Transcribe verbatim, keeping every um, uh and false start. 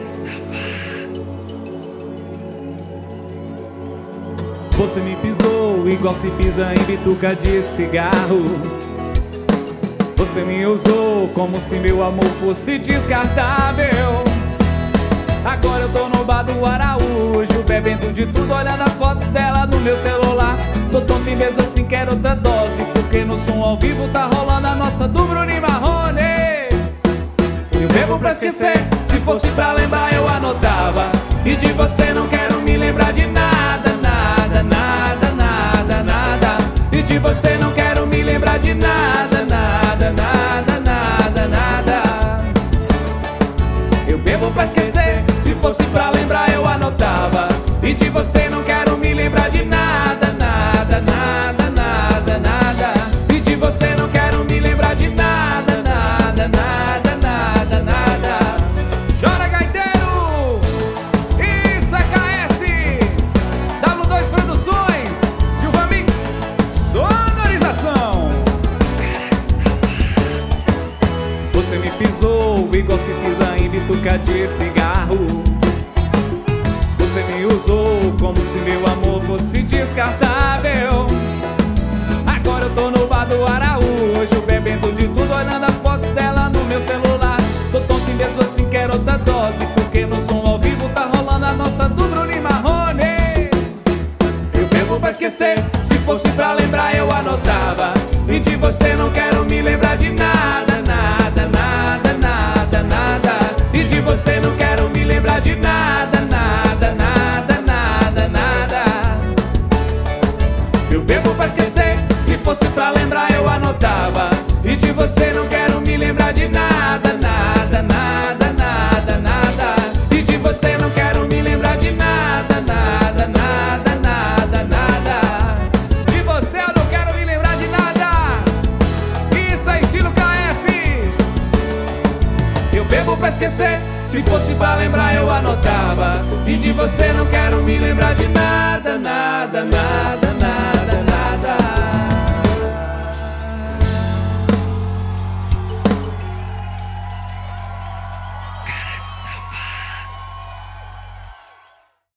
Você me pisou igual se pisa em bituca de cigarro. Você me usou como se meu amor fosse descartável. Agora eu tô no bar do Araújo, bebendo de tudo, olhando as fotos dela no meu celular. Tô tonto e mesmo assim quero outra dose, porque no som ao vivo tá rolando a nossa do Bruno e Marrone. Eu bebo pra esquecer, se fosse pra lembrar eu anotava. E de você não quero me lembrar de nada, nada, nada, nada, nada. E de você não quero me lembrar de nada, nada, nada, nada, nada. Eu bebo pra esquecer, se fosse pra lembrar eu anotava. E de você não quero me lembrar de nada, nada, nada, nada, nada. E de você não quero me lembrar de nada, nada, nada, nada, nada. Chora, gaiteiro! Isso é K S! W dois Produções, Dilva Mix, sonorização. Você me pisou igual se pisa em bituca de cigarro. Você me usou como se meu amor fosse descartável. Agora eu tô no bar do Araújo, bebendo de tudo, olhando as fotos dela no meu celular. Tô tonto e mesmo assim quero outra dose, porque no som ao vivo tá rolando a nossa do Bruno e Marrone. Eu bebo pra esquecer, se fosse pra lembrar eu anotava. E de você não quero me lembrar de nada, nada, nada, nada, nada. E de você não quero me lembrar de nada, nada, nada, nada, nada. Eu bebo pra esquecer, se fosse pra lembrar eu anotava. E de você não quero me lembrar de nada, nada, nada, nada, nada. E de você não quero me lembrar de nada, nada, nada, nada, nada. De você eu não quero me lembrar de nada. Isso é estilo K S. Eu bebo pra esquecer, se fosse pra lembrar eu anotava. E de você não quero me lembrar de nada, nada, nada, nada.